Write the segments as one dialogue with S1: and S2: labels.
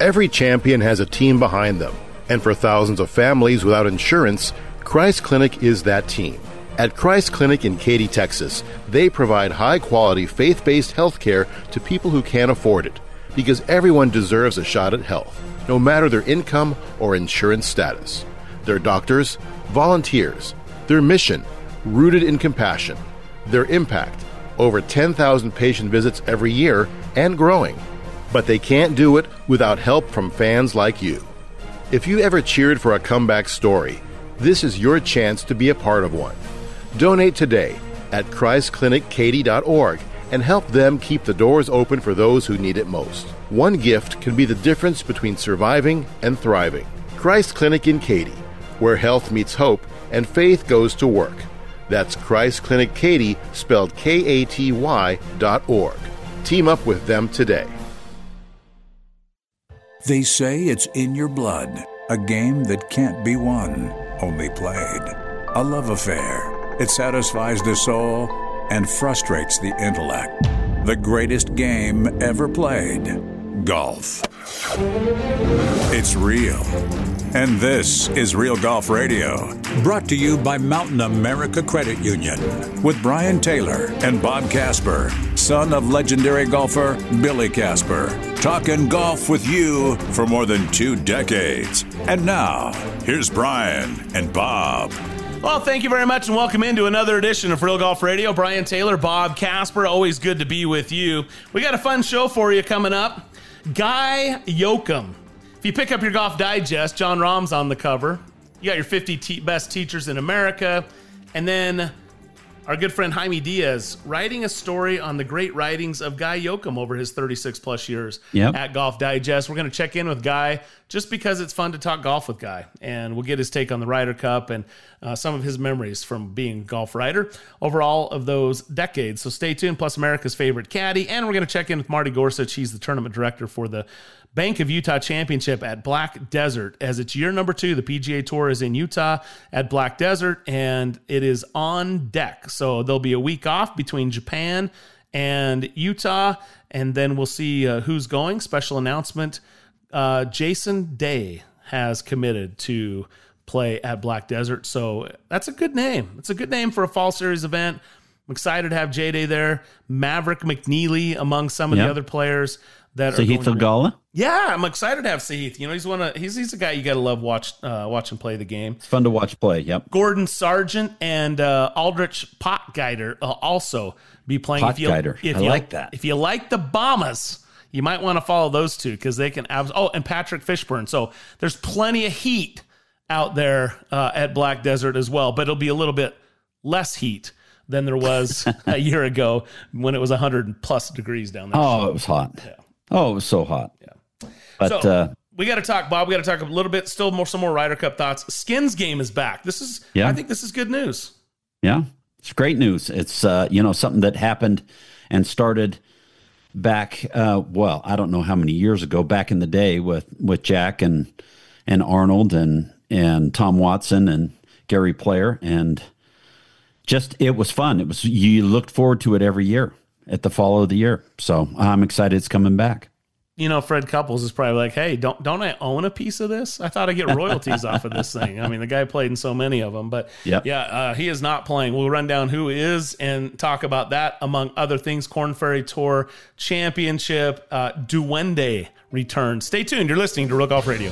S1: Every champion has a team behind them, and for thousands of families without insurance, Christ Clinic is that team. At Christ Clinic in Katy, Texas, they provide high-quality, faith-based health care to people who can't afford it, because everyone deserves a shot at health, no matter their income or insurance status. Their doctors, volunteers, their mission, rooted in compassion, their impact, over 10,000 patient visits every year and growing. But they can't do it without help from fans like you. If you ever cheered for a comeback story, this is your chance to be a part of one. Donate today at ChristClinicKaty.org and help them keep the doors open for those who need it most. One gift can be the difference between surviving and thriving. Christ Clinic in Katy, where health meets hope and faith goes to work. That's Christ Clinic Katy, spelled KATY.org. Team up with them today.
S2: They say it's in your blood, a game that can't be won, only played. A love affair. It satisfies the soul and frustrates the intellect. The greatest game ever played. Golf. It's real. And this is Real Golf Radio, brought to you by Mountain America Credit Union, with Brian Taylor and Bob Casper, son of legendary golfer Billy Casper, talking golf with you for more than 2 decades. And now, here's Brian and Bob.
S3: Well, thank you very much and welcome into another edition of Real Golf Radio. Brian Taylor, Bob Casper, always good to be with you. We got a fun show for you coming up. Guy Yoakum. If you pick up your Golf Digest, John Rahm's on the cover. You got your 50 best teachers in America. And then our good friend Jaime Diaz writing a story on the great writings of Guy Yoakum over his 36-plus years at Golf Digest. We're going to check in with Guy just because it's fun to talk golf with Guy. And we'll get his take on the Ryder Cup and some of his memories from being a golf writer over all of those decades. So stay tuned, plus America's favorite caddy. And we're going to check in with Marty Gorsuch. He's the tournament director for the Bank of Utah Championship at Black Desert. As it's year number 2, the PGA Tour is in Utah at Black Desert, and it is on deck. So there'll be a week off between Japan and Utah, and then we'll see who's going. Special announcement, Jason Day has committed to play at Black Desert, so that's a good name. It's a good name for a fall series event. I'm excited to have J-Day there. Maverick McNeely among some of the other players that
S4: Sahith Theegala.
S3: Yeah, I'm excited to have Sahith. You know, he's a guy you got to love watch and play the game.
S4: It's fun to watch play. Yep.
S3: Gordon Sargent and Aldrich Potgieter also be playing.
S4: Potgieter. I like that.
S3: If you like the Bahamas, you might want to follow those two because they can. And Patrick Fishburne. So there's plenty of heat out there at Black Desert as well, but it'll be a little bit less heat than there was a year ago when it was 100+ degrees down there.
S4: Oh, it was hot. Yeah. Oh, it was so hot.
S3: Yeah.
S4: But
S3: so, we got to talk, Bob. We got to talk a little bit, some more Ryder Cup thoughts. Skins game is back. I think this is good news.
S4: Yeah, it's great news. It's, something that happened and started back, I don't know how many years ago, back in the day with Jack and Arnold and Tom Watson and Gary Player. And just, it was fun. You looked forward to it every year at the fall of the year. So I'm excited it's coming back.
S3: You know, Fred Couples is probably like, hey, don't I own a piece of this? I thought I get royalties off of this thing. I mean, the guy played in so many of them, but he is not playing. We'll run down who is and talk about that, among other things. Korn Ferry Tour Championship, Duwende returns. Stay tuned. You're listening to Real Golf Radio.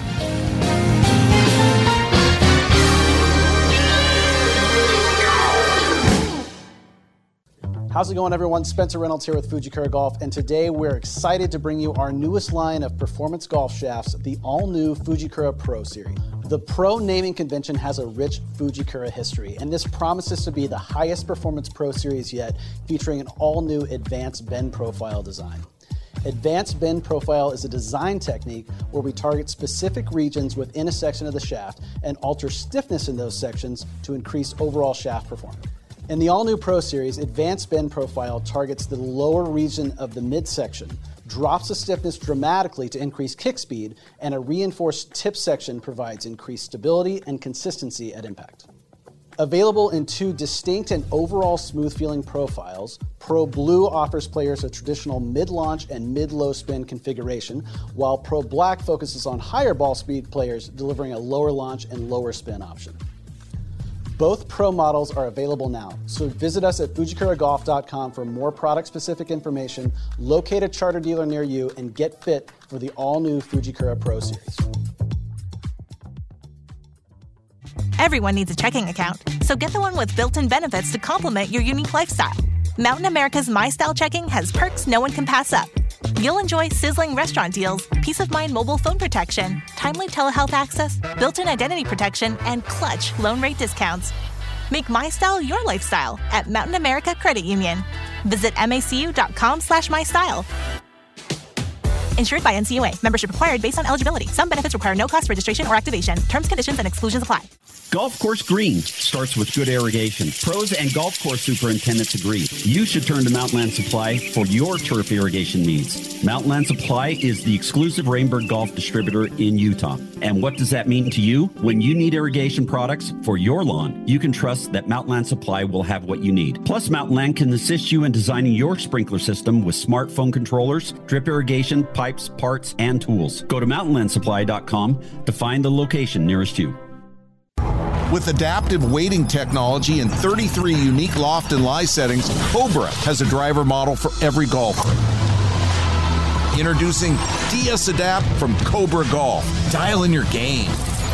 S5: How's it going, everyone? Spencer Reynolds here with Fujikura Golf, and today we're excited to bring you our newest line of performance golf shafts, the all-new Fujikura Pro Series. The Pro naming convention has a rich Fujikura history, and this promises to be the highest performance Pro Series yet, featuring an all-new Advanced Bend Profile design. Advanced Bend Profile is a design technique where we target specific regions within a section of the shaft and alter stiffness in those sections to increase overall shaft performance. In the all-new Pro Series, Advanced Bend Profile targets the lower region of the midsection, drops the stiffness dramatically to increase kick speed, and a reinforced tip section provides increased stability and consistency at impact. Available in two distinct and overall smooth-feeling profiles, Pro Blue offers players a traditional mid-launch and mid-low spin configuration, while Pro Black focuses on higher ball speed players, delivering a lower launch and lower spin option. Both Pro models are available now, so visit us at FujikuraGolf.com for more product-specific information, locate a charter dealer near you, and get fit for the all-new Fujikura Pro Series.
S6: Everyone needs a checking account, so get the one with built-in benefits to complement your unique lifestyle. Mountain America's My Style Checking has perks no one can pass up. You'll enjoy sizzling restaurant deals, peace of mind mobile phone protection, timely telehealth access, built-in identity protection, and clutch loan rate discounts. Make My Style your lifestyle at Mountain America Credit Union. Visit macu.com/mystyle. Insured by NCUA. Membership required based on eligibility. Some benefits require no cost registration or activation. Terms, conditions, and exclusions apply.
S4: Golf course green starts with good irrigation. Pros and golf course superintendents agree. You should turn to Mountainland Supply for your turf irrigation needs. Mountainland Supply is the exclusive Rainbird Golf distributor in Utah. And what does that mean to you? When you need irrigation products for your lawn, you can trust that Mountainland Supply will have what you need. Plus, Mountainland can assist you in designing your sprinkler system with smartphone controllers, drip irrigation, pipes, parts, and tools. Go to mountainlandsupply.com to find the location nearest you.
S7: With adaptive weighting technology and 33 unique loft and lie settings, Cobra has a driver model for every golfer. Introducing DS Adapt from Cobra Golf. Dial in your game.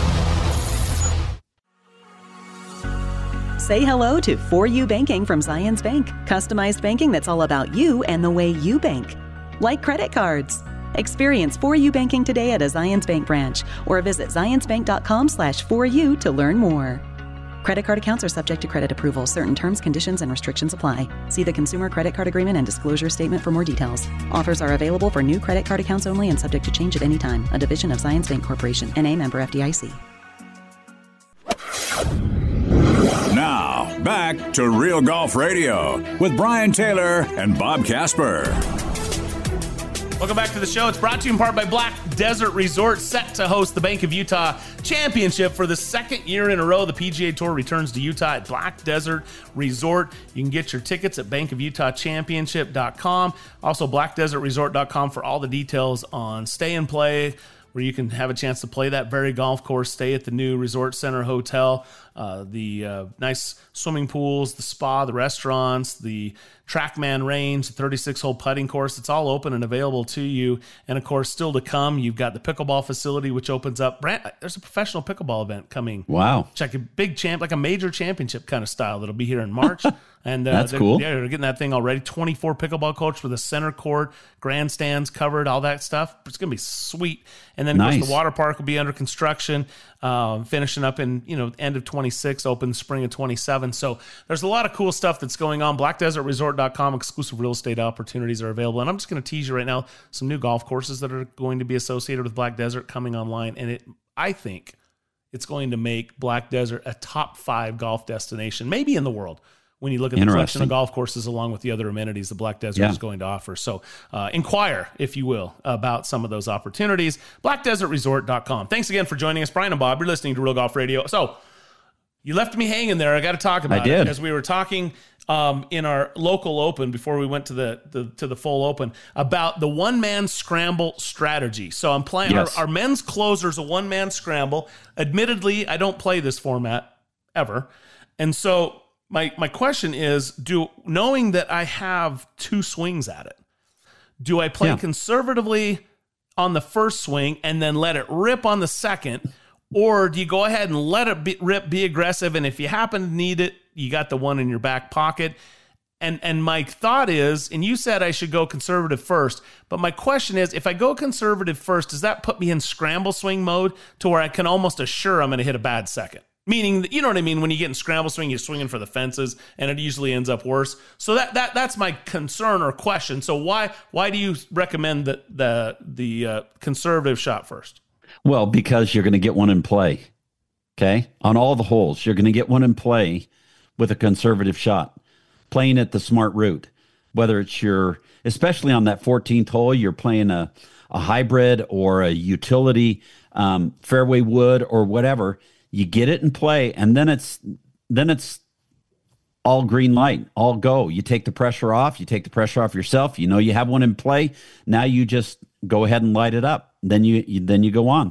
S8: Say hello to For You Banking from Zions Bank. Customized banking that's all about you and the way you bank. Like credit cards. Experience For You Banking today at a Zions Bank branch or visit zionsbank.com/4u to learn more. Credit card accounts are subject to credit approval. Certain terms, conditions, and restrictions apply. See the Consumer Credit Card Agreement and Disclosure Statement for more details. Offers are available for new credit card accounts only and subject to change at any time. A division of Zions Bank Corporation. N.A. member FDIC.
S2: Now, back to Real Golf Radio with Brian Taylor and Bob Casper.
S3: Welcome back to the show. It's brought to you in part by Black Desert Resort, set to host the Bank of Utah Championship for the second year in a row. The PGA Tour returns to Utah at Black Desert Resort. You can get your tickets at bankofutahchampionship.com. Also, blackdesertresort.com for all the details on stay and play, where you can have a chance to play that very golf course, stay at the new Resort Center Hotel, the nice swimming pools, the spa, the restaurants, the TrackMan range, the 36-hole putting course. It's all open and available to you. And, of course, still to come, you've got the pickleball facility, which opens up. There's a professional pickleball event coming.
S4: Wow.
S3: Check a big like a major championship kind of style that'll be here in March. And
S4: that's cool.
S3: Yeah, they're getting that thing already. 24 pickleball courts with a center court, grandstands covered, all that stuff. It's going to be sweet. And then, of course, the water park will be under construction, finishing up in end of 26, open spring of 27. So there's a lot of cool stuff that's going on. BlackDesertResort.com, exclusive real estate opportunities are available. And I'm just going to tease you right now some new golf courses that are going to be associated with Black Desert coming online. And I think it's going to make Black Desert a top 5 golf destination, maybe in the world, when you look at the collection of golf courses along with the other amenities the Black Desert is going to offer. So inquire, if you will, about some of those opportunities. BlackDesertResort.com. Thanks again for joining us. Brian and Bob, you're listening to Real Golf Radio. So you left me hanging there. I got to talk about it. As we were talking in our local open before we went to the full open about the one-man scramble strategy. So I'm playing our men's closer's a one-man scramble. Admittedly, I don't play this format ever. And so my question is, knowing that I have 2 swings at it, do I play conservatively on the first swing and then let it rip on the second? Or do you go ahead and let it rip, be aggressive, and if you happen to need it, you got the one in your back pocket? And my thought is, and you said I should go conservative first, but my question is, if I go conservative first, does that put me in scramble swing mode to where I can almost assure I'm going to hit a bad second? Meaning, you know what I mean? When you get in scramble swing, you're swinging for the fences, and it usually ends up worse. So that's my concern or question. So why do you recommend the conservative shot first?
S4: Well, because you're going to get one in play, okay? On all the holes, you're going to get one in play with a conservative shot, playing it the smart route. Whether it's especially on that 14th hole, you're playing a hybrid or a utility fairway wood or whatever, you get it in play, and then it's it's all green light, all go. You take the pressure off. You take the pressure off yourself. You know you have one in play. Now you just go ahead and light it up. Then you go on.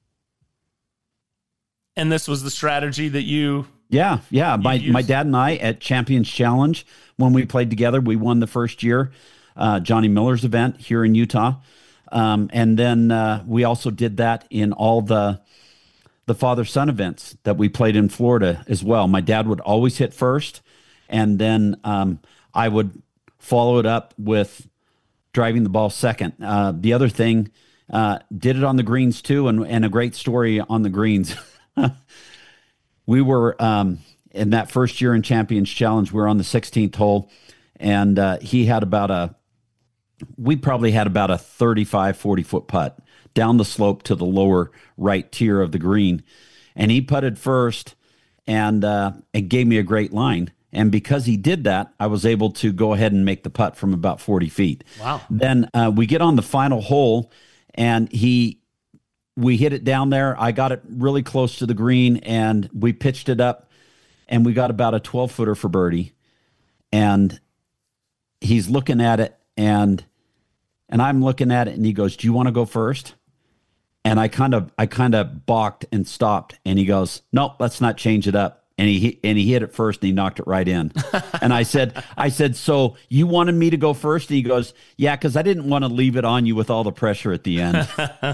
S3: And this was the strategy that you...
S4: Yeah. My dad and I at Champions Challenge, when we played together, we won the first year, Johnny Miller's event here in Utah. And then we also did that in all the father-son events that we played in Florida as well. My dad would always hit first, and then I would follow it up with driving the ball second. The other thing, did it on the greens too, and a great story on the greens. We were in that first year in Champions Challenge, we were on the 16th hole, and he had we probably had about a 35, 40-foot putt down the slope to the lower right tier of the green. And he putted first and gave me a great line. And because he did that, I was able to go ahead and make the putt from about 40 feet.
S3: Wow.
S4: Then we get on the final hole, and we hit it down there. I got it really close to the green, and we pitched it up, and we got about a 12-footer for birdie. And he's looking at it, and I'm looking at it, and he goes, "Do you want to go first?" And I kind of balked and stopped, and he goes, "Nope, let's not change it up." And he hit it first, and he knocked it right in. And I said, "So you wanted me to go first?" And he goes, "Yeah, because I didn't want to leave it on you with all the pressure at the end."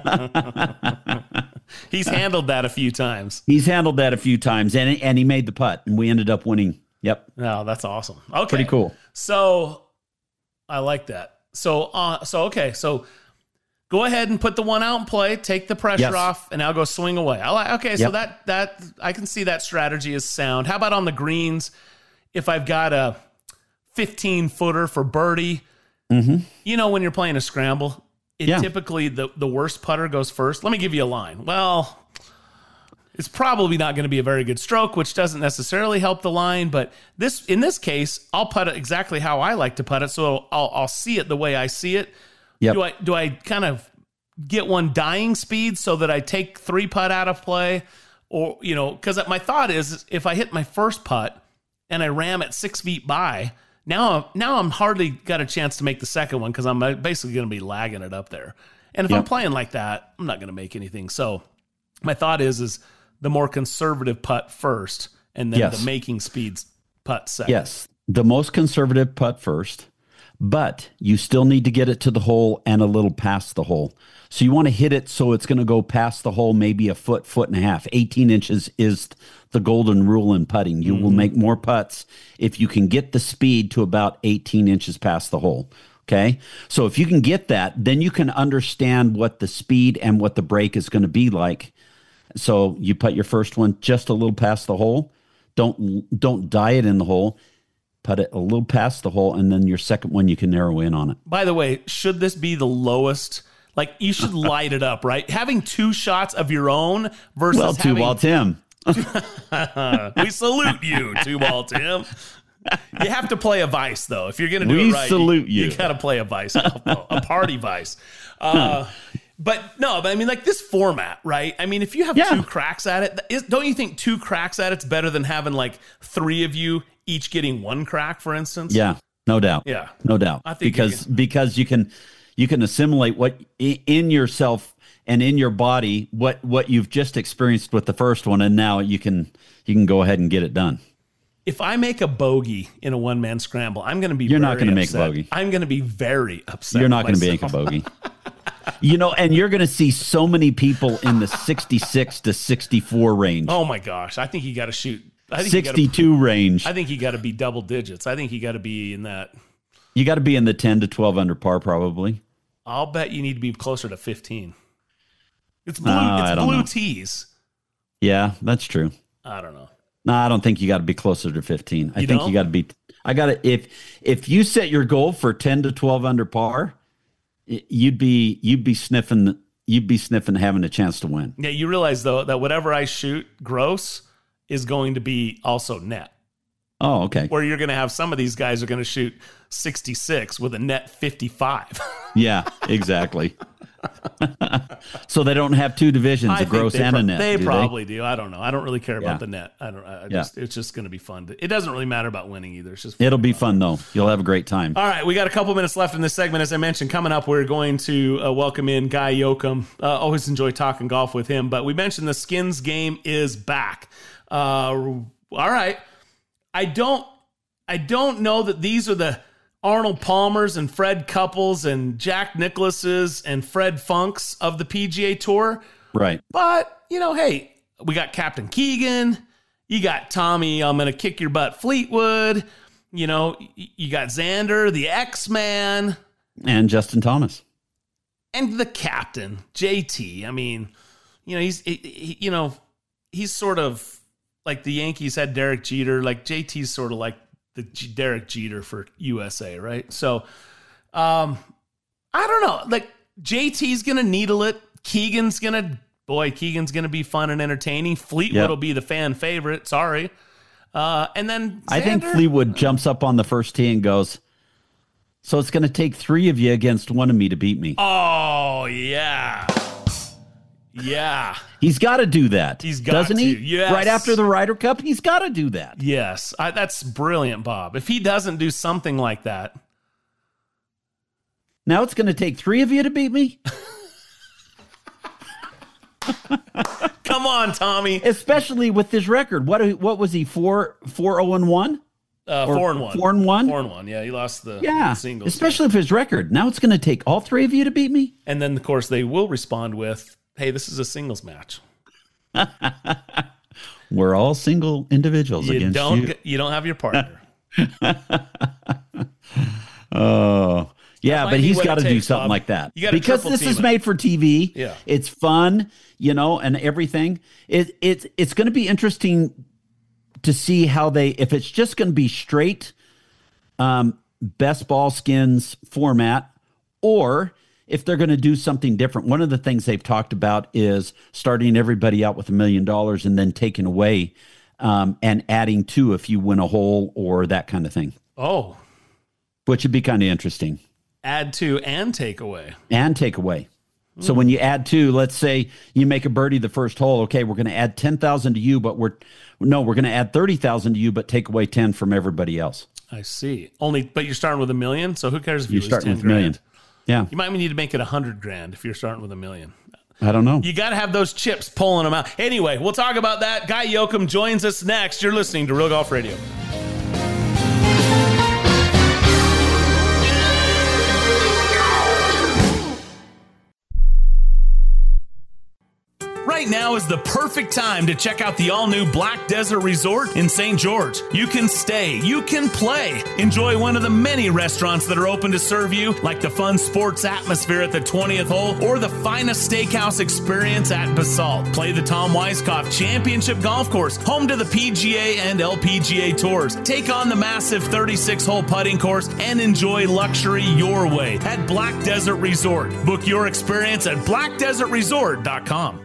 S3: He's handled that a few times.
S4: And he made the putt, and we ended up winning. Yep.
S3: Oh, that's awesome. Okay.
S4: Pretty cool.
S3: So I like that. So okay. So go ahead and put the one out and play, take the pressure off, and now go swing away. So that I can see that strategy is sound. How about on the greens? If I've got a 15-footer for birdie, you know, when you're playing a scramble, typically the worst putter goes first. Let me give you a line. Well, it's probably not going to be a very good stroke, which doesn't necessarily help the line. But in this case, I'll putt it exactly how I like to putt it, so I'll see it the way I see it. Yep. Do I kind of get one dying speed so that I take 3-putt out of play? Or, you know, because my thought is if I hit my first putt and I ram it 6 feet by, now I'm hardly got a chance to make the second one because I'm basically going to be lagging it up there. And if I'm playing like that, I'm not going to make anything. So my thought is the more conservative putt first and then the making speeds putt second.
S4: Yes, the most conservative putt first. But you still need to get it to the hole and a little past the hole. So you want to hit it so it's going to go past the hole maybe a foot and a half. 18 inches is the golden rule in putting. You will make more putts if you can get the speed to about 18 inches past the hole. Okay? So if you can get that, then you can understand what the speed and what the break is going to be like. So you put your first one just a little past the hole. Don't die it in the hole. Put it a little past the hole, and then your second one, you can narrow in on it.
S3: By the way, should this be the lowest? Like, you should light it up, right? Having 2 shots of your own versus having...
S4: 2-ball Tim.
S3: We salute you, 2-ball Tim. You have to play a vice, though. If you're going to do it right,
S4: salute you.
S3: You got to play a vice, a party vice. But I mean, like this format, right? I mean, if you have 2 cracks at it, don't you think 2 cracks at it's better than having like 3 of you each getting 1 crack, for instance?
S4: Yeah, no doubt.
S3: Yeah,
S4: no doubt.
S3: I think
S4: because you can assimilate what in yourself and in your body what you've just experienced with the first one, and now you can go ahead and get it done.
S3: If I make a bogey in a one-man scramble, I'm going to be.
S4: You're not going to make a bogey.
S3: I'm going to be very upset.
S4: You're not going to make a bogey. You know, and you're going to see so many people in the 66 to 64 range.
S3: Oh my gosh! I think you got to shoot.
S4: 62 range.
S3: I think you got to be double digits. I think you got to be in that.
S4: You got to be in the 10 to 12 under par, probably.
S3: I'll bet you need to be closer to 15. It's blue tees.
S4: Yeah, that's true.
S3: I don't know.
S4: No, I don't think you got to be closer to 15. I think you got to be. If you set your goal for 10 to 12 under par, you'd be sniffing having a chance to win.
S3: Yeah, you realize though that whatever I shoot gross is going to be also net.
S4: Oh, okay.
S3: Where you're going to have some of these guys are going to shoot 66 with a net 55.
S4: Yeah, exactly. So they don't have two divisions, a gross and a net.
S3: They probably do. I don't know. I don't really care about the net.
S4: It's
S3: just going to be fun. It doesn't really matter about winning either. It's just
S4: it'll be fun though. You'll have a great time.
S3: All right, we got a couple minutes left in this segment. As I mentioned, coming up, we're going to welcome in Guy Yoakum. Always enjoy talking golf with him. But we mentioned the Skins game is back. All right, I don't know that these are the Arnold Palmers and Fred Couples and Jack Nicklaus's and Fred Funks of the PGA Tour.
S4: Right.
S3: But, hey, we got Captain Keegan. You got Tommy, I'm going to kick your butt, Fleetwood. You got Xander, the X-Man.
S4: And Justin Thomas.
S3: And the captain, JT. I mean, he's sort of like the Yankees had Derek Jeter. Like JT's sort of like the Derek Jeter for USA, right? So, I don't know. Like, JT's going to needle it. Keegan's going to be fun and entertaining. Fleetwood will be the fan favorite. Sorry. And then Xander,
S4: I think Fleetwood jumps up on the first tee and goes, so it's going to take three of you against one of me to beat me.
S3: Oh, yeah. Yeah.
S4: He's got to do that.
S3: He's got
S4: doesn't he?
S3: Yes.
S4: Right after the Ryder Cup, he's got to do that.
S3: Yes. That's brilliant, Bob. If he doesn't do something like that.
S4: Now it's going to take three of you to beat me?
S3: Come on, Tommy.
S4: Especially with this record. What was he, 4-0-1?
S3: 4-1.
S4: 4-1?
S3: 4-1. Yeah, he lost the singles.
S4: Especially if his record. Now it's going to take all three of you to beat me?
S3: And then, of course, they will respond with, hey, this is a singles match.
S4: We're all single individuals against you.
S3: You don't have your partner.
S4: Oh, yeah, but he's got to do something like that. Because this is made for TV.
S3: Yeah.
S4: It's fun, and everything. It's going to be interesting to see how if it's just going to be straight best ball skins format, or if they're going to do something different. One of the things they've talked about is starting everybody out with $1 million and then taking away and adding two if you win a hole or that kind of thing.
S3: Oh.
S4: Which would be kind of interesting.
S3: Add two and take away.
S4: And take away. So when you add two, let's say you make a birdie the first hole. Okay, we're going to add 10,000 to you, but we're going to add 30,000 to you, but take away 10 from everybody else.
S3: I see. But you're starting with $1 million, so who cares if you lose 10
S4: with $1 million? Yeah.
S3: You might need to make it $100,000 if you're starting with $1 million.
S4: I don't know.
S3: You got to have those chips pulling them out. Anyway, we'll talk about that. Guy Yoakum joins us next. You're listening to Real Golf Radio. Right now is the perfect time to check out the all-new Black Desert Resort in St. George. You can stay, you can play, enjoy one of the many restaurants that are open to serve you, like the fun sports atmosphere at the 20th hole or the finest steakhouse experience at Basalt. Play the Tom Weiskopf Championship Golf Course, home to the PGA and LPGA Tours. Take on the massive 36-hole putting course and enjoy luxury your way at Black Desert Resort. Book your experience at blackdesertresort.com.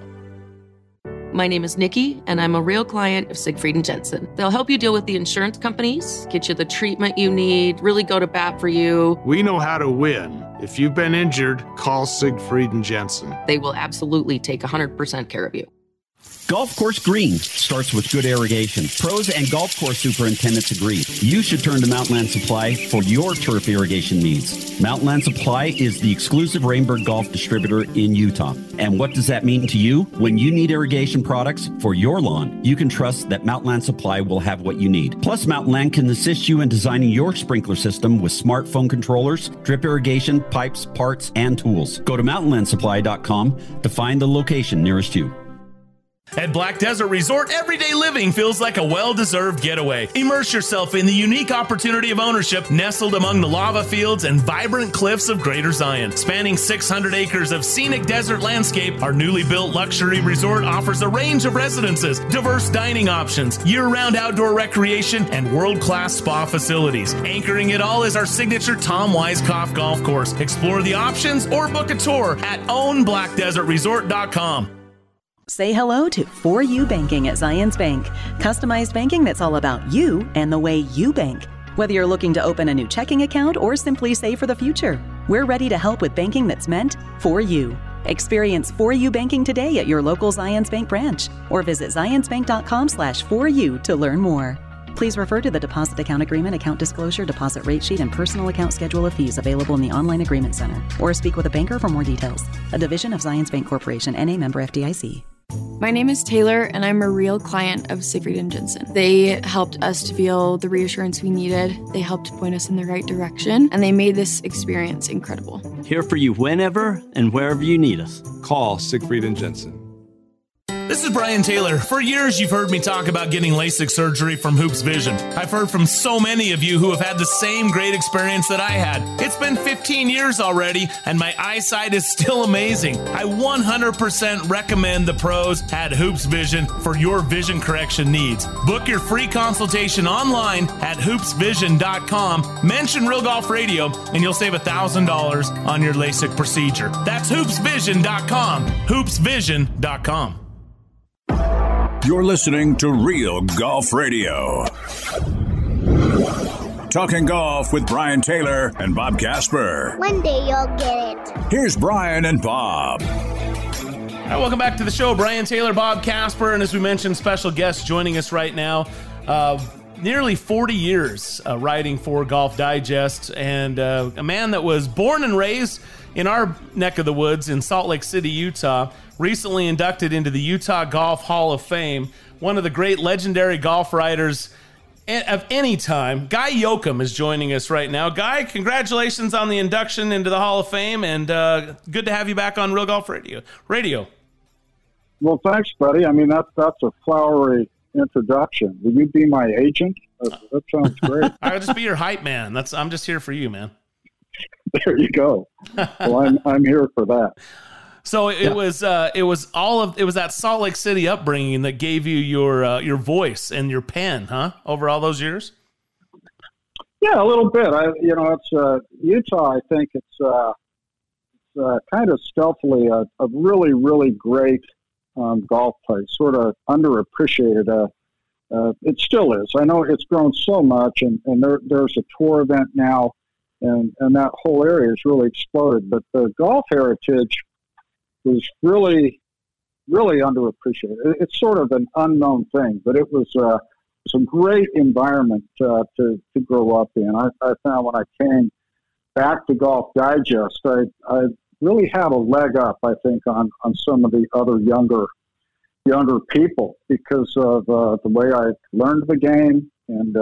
S9: My name is Nikki, and I'm a real client of Siegfried & Jensen. They'll help you deal with the insurance companies, get you the treatment you need, really go to bat for you.
S10: We know how to win. If you've been injured, call Siegfried & Jensen.
S9: They will absolutely take 100% care of you.
S4: Golf course green starts with good irrigation. Pros and golf course superintendents agree. You should turn to Mountainland Supply for your turf irrigation needs. Mountainland Supply is the exclusive Rainbird Golf distributor in Utah. And what does that mean to you? When you need irrigation products for your lawn, you can trust that Mountainland Supply will have what you need. Plus, Mountainland can assist you in designing your sprinkler system with smartphone controllers, drip irrigation, pipes, parts, and tools. Go to mountainlandsupply.com to find the location nearest you.
S3: At Black Desert Resort, everyday living feels like a well-deserved getaway. Immerse yourself in the unique opportunity of ownership nestled among the lava fields and vibrant cliffs of Greater Zion. Spanning 600 acres of scenic desert landscape, our newly built luxury resort offers a range of residences, diverse dining options, year-round outdoor recreation, and world-class spa facilities. Anchoring it all is our signature Tom Weiskopf Golf Course. Explore the options or book a tour at ownblackdesertresort.com.
S8: Say hello to For You Banking at Zions Bank. Customized banking that's all about you and the way you bank. Whether you're looking to open a new checking account or simply save for the future, we're ready to help with banking that's meant for you. Experience 4U banking today at your local Zions Bank branch or visit zionsbank.com/4U to learn more. Please refer to the deposit account agreement, account disclosure, deposit rate sheet, and personal account schedule of fees available in the online agreement center, or speak with a banker for more details. A division of Zions Bank Corporation, NA, member FDIC.
S11: My name is Taylor, and I'm a real client of Siegfried & Jensen. They helped us to feel the reassurance we needed. They helped point us in the right direction, and they made this experience incredible.
S12: Here for you whenever and wherever you need us. Call Siegfried & Jensen.
S3: This is Brian Taylor. For years, you've heard me talk about getting LASIK surgery from Hoops Vision. I've heard from so many of you who have had the same great experience that I had. It's been 15 years already, and my eyesight is still amazing. I 100% recommend the pros at Hoops Vision for your vision correction needs. Book your free consultation online at hoopsvision.com. Mention Real Golf Radio, and you'll save $1,000 on your LASIK procedure. That's hoopsvision.com. hoopsvision.com.
S2: You're listening to Real Golf Radio. Talking golf with Brian Taylor and Bob Casper.
S13: One day you'll get it.
S2: Here's Brian and Bob.
S3: All right, welcome back to the show. Brian Taylor, Bob Casper, and as we mentioned, special guest joining us right now. Nearly 40 years writing for Golf Digest, and a man that was born and raised in our neck of the woods in Salt Lake City, Utah, recently inducted into the Utah Golf Hall of Fame, one of the great legendary golf writers of any time. Guy Yoakum is joining us right now. Guy, congratulations on the induction into the Hall of Fame, and good to have you back on Real Golf Radio.
S14: Well, thanks, buddy. I mean, that's a flowery introduction. Will you be my agent? That sounds great.
S3: I'll just be your hype man. I'm just here for you, man.
S14: There you go. Well, I'm here for that.
S3: So it was that Salt Lake City upbringing that gave you your voice and your pen, huh? Over all those years.
S14: Yeah, a little bit. It's Utah. I think it's kind of stealthily a really, really great golf place. Sort of underappreciated. It still is. I know it's grown so much, and there's a tour event now, and that whole area has really exploded. But the golf heritage was really, really underappreciated. It's sort of an unknown thing, but it was a great environment to grow up in. I found when I came back to Golf Digest, I really had a leg up, I think, on some of the other younger people because of the way I learned the game and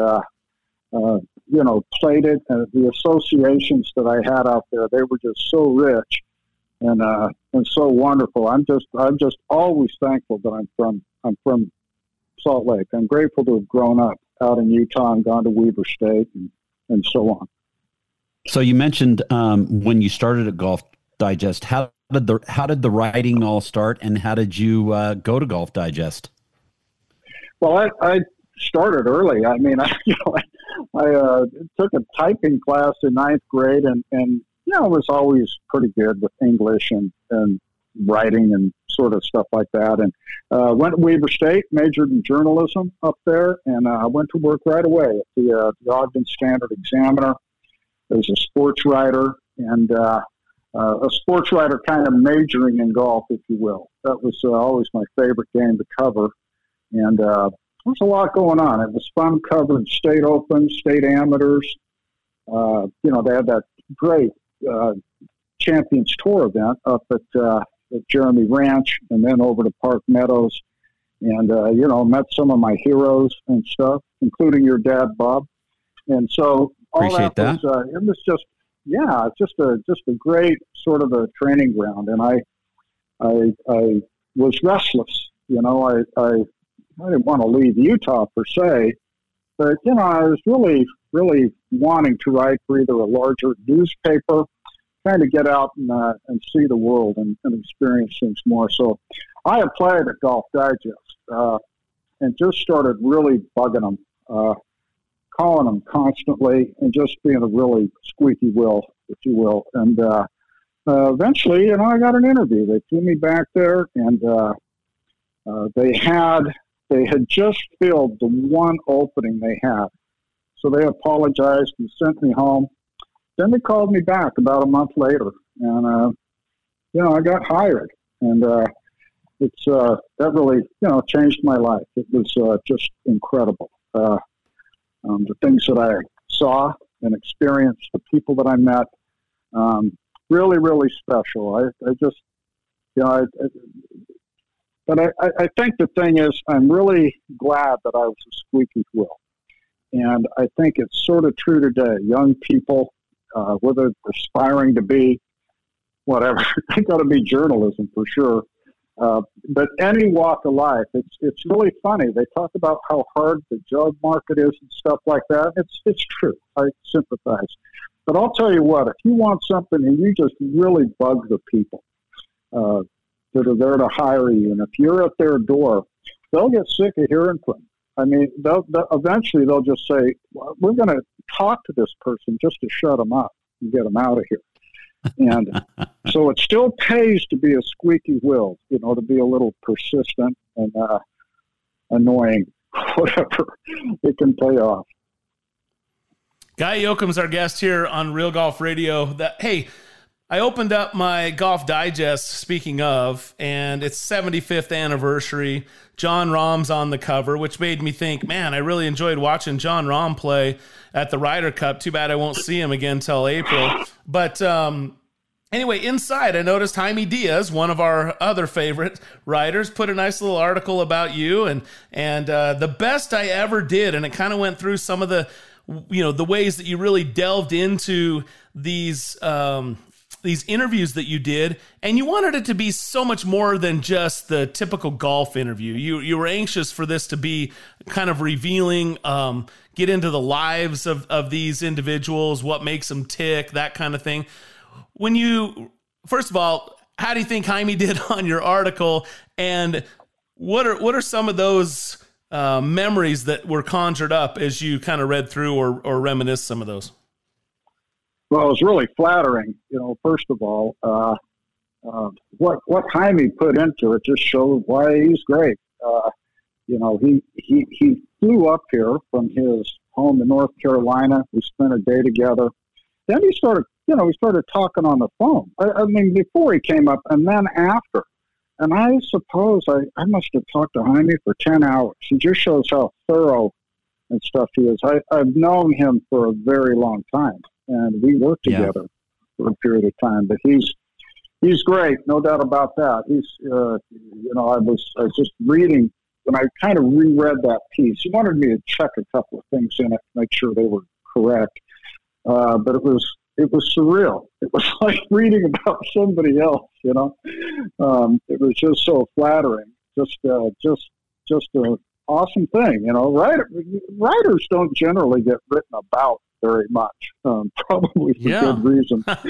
S14: played it. And the associations that I had out there, they were just so rich and so wonderful. I'm just always thankful that I'm from Salt Lake. I'm grateful to have grown up out in Utah and gone to Weber State and so on.
S4: So you mentioned when you started at Golf Digest, how did the writing all start, and how did you go to Golf Digest?
S14: Well, I started early. I mean, I took a typing class in 9th grade, and I was always pretty good with English and writing and sort of stuff like that. And went to Weber State, majored in journalism up there, and I went to work right away at the Ogden Standard Examiner as a sports writer, and a sports writer kind of majoring in golf, if you will. That was always my favorite game to cover. And there was a lot going on. It was fun covering state opens, state amateurs. They had that great Champions Tour event up at Jeremy Ranch and then over to Park Meadows. And, met some of my heroes and stuff, including your dad, Bob. And so all
S4: Appreciate
S14: that was, it was just, just a great sort of a training ground. And I was restless. I didn't want to leave Utah per se, but, I was really, really wanting to write for either a larger newspaper, trying to get out and see the world and experience things more. So I applied at Golf Digest and just started really bugging them, calling them constantly and just being a really squeaky wheel, if you will. And eventually, I got an interview. They flew me back there, and they had just filled the one opening they had. So they apologized and sent me home. Then they called me back about a month later, and I got hired, and it's that really changed my life. It was just incredible. The things that I saw and experienced, the people that I met, really, really special. I just, but I think the thing is, I'm really glad that I was a squeaky wheel. And I think it's sort of true today. Young people, whether they're aspiring to be whatever, they got to be journalism for sure. But any walk of life, it's really funny. They talk about how hard the job market is and stuff like that. It's true. I sympathize. But I'll tell you what, if you want something and you just really bug the people that are there to hire you, and if you're at their door, they'll get sick of hearing from you. I mean, eventually they'll just say, well, we're going to talk to this person just to shut them up and get them out of here. And so it still pays to be a squeaky wheel, to be a little persistent and annoying, whatever. It can pay off.
S3: Guy Yoakum's our guest here on Real Golf Radio. Hey, I opened up my Golf Digest, speaking of, and it's 75th anniversary. Jon Rahm's on the cover, which made me think, man, I really enjoyed watching Jon Rahm play at the Ryder Cup. Too bad I won't see him again till April. But anyway, inside, I noticed Jaime Diaz, one of our other favorite writers, put a nice little article about you and the best I ever did. And it kind of went through some of the, the ways that you really delved into these interviews that you did, and you wanted it to be so much more than just the typical golf interview. You were anxious for this to be kind of revealing, get into the lives of these individuals, what makes them tick, that kind of thing. First of all, how do you think Jaime did on your article, and what are some of those memories that were conjured up as you kind of read through or reminisce some of those?
S14: Well, it was really flattering, first of all. What Jaime put into it just showed why he's great. He flew up here from his home in North Carolina. We spent a day together. Then he started talking on the phone. I mean, before he came up and then after. And I suppose I must have talked to Jaime for 10 hours. He just shows how thorough and stuff he is. I've known him for a very long time. And we worked together for a period of time. But he's great, no doubt about that. He's, I was just reading, when I kind of reread that piece. He wanted me to check a couple of things in it to make sure they were correct. But it was surreal. It was like reading about somebody else, It was just so flattering. Just an awesome thing, Writers don't generally get written about very much, probably for good reason. But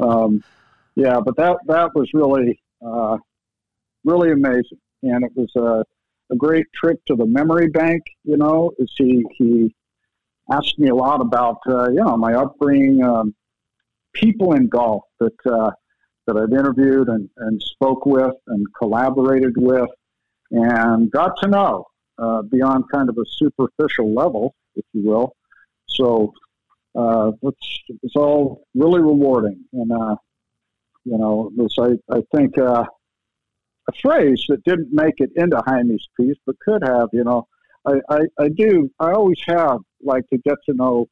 S14: that was really, really amazing. And it was a great trip to the memory bank, as he asked me a lot about, my upbringing, people in golf that I've interviewed and spoke with and collaborated with and got to know beyond kind of a superficial level, if you will. So, it's all really rewarding. And, it was, I think, a phrase that didn't make it into Jaime's piece, but could have, I always have like to get to know,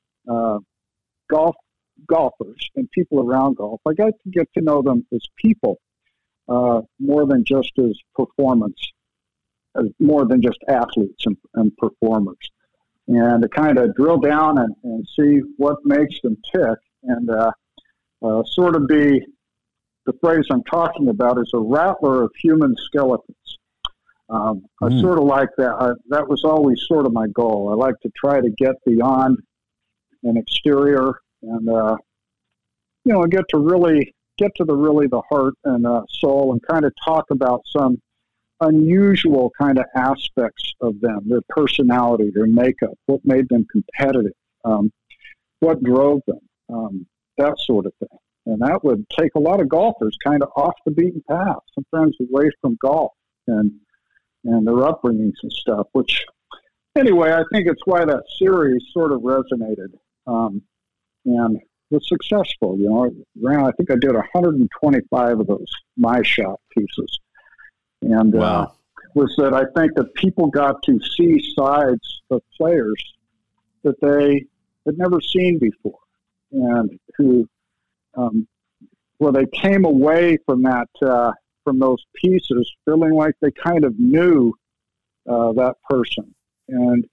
S14: golfers and people around golf. I got to get to know them as people, more than just as performance, more than just athletes and performers. And to kind of drill down and see what makes them tick and sort of be, the phrase I'm talking about is a rattler of human skeletons. I sort of like that. That was always sort of my goal. I like to try to get beyond an exterior and, get to the heart and soul and kind of talk about some unusual kind of aspects of them, their personality, their makeup, what made them competitive, what drove them, that sort of thing. And that would take a lot of golfers kind of off the beaten path, sometimes away from golf and their upbringings and stuff, which anyway, I think it's why that series sort of resonated. And, was successful. I think I did 125 of those my shot pieces, and was that I think that people got to see sides of players that they had never seen before, and who where they came away from that from those pieces feeling like they kind of knew that person and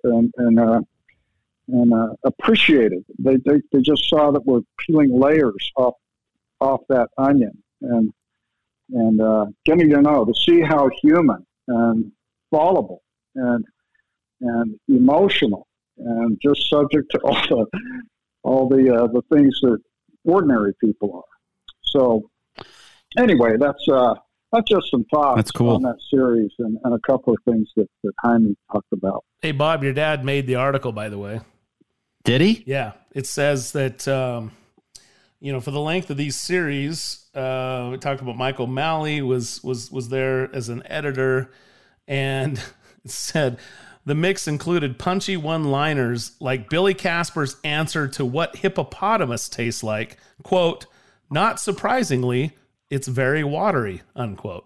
S14: appreciated. They just saw that we're peeling layers off that onion and getting to know, to see how human and fallible and emotional and just subject to all the things that ordinary people are. So anyway, that's just some thoughts on that series and a couple of things that Jaime talked about.
S3: Hey, Bob, your dad made the article, by the way.
S4: Did he?
S3: Yeah. It says that, for the length of these series, we talked about Mike O'Malley was there as an editor, and it said the mix included punchy one-liners like Billy Casper's answer to what hippopotamus tastes like. Quote, "Not surprisingly, it's very watery," unquote.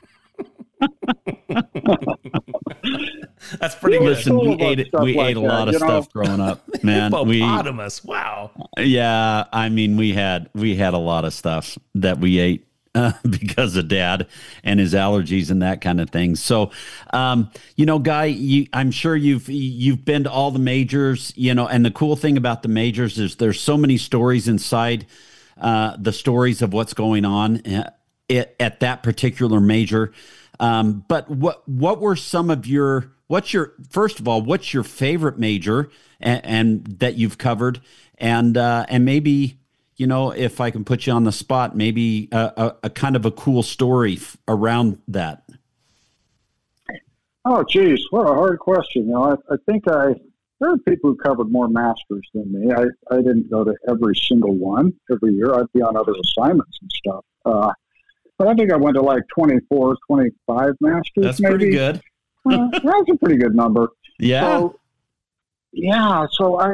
S3: That's pretty good.
S4: Listen, we ate a lot of stuff growing up, man.
S3: Hippopotamus, wow.
S4: Yeah, I mean, we had a lot of stuff that we ate because of Dad and his allergies and that kind of thing. So, Guy, I'm sure you've been to all the majors, and the cool thing about the majors is there's so many stories inside the stories of what's going on at that particular major. But what were some of what's your favorite major and that you've covered, and maybe, if I can put you on the spot, maybe a kind of a cool story around that.
S14: Oh, geez, what a hard question. I think there are people who covered more Masters than me. I didn't go to every single one every year. I'd be on other assignments and stuff. But I think I went to like 24, 25 Masters.
S4: That's
S14: maybe.
S4: Pretty good.
S14: That's a pretty good number.
S4: Yeah.
S14: So I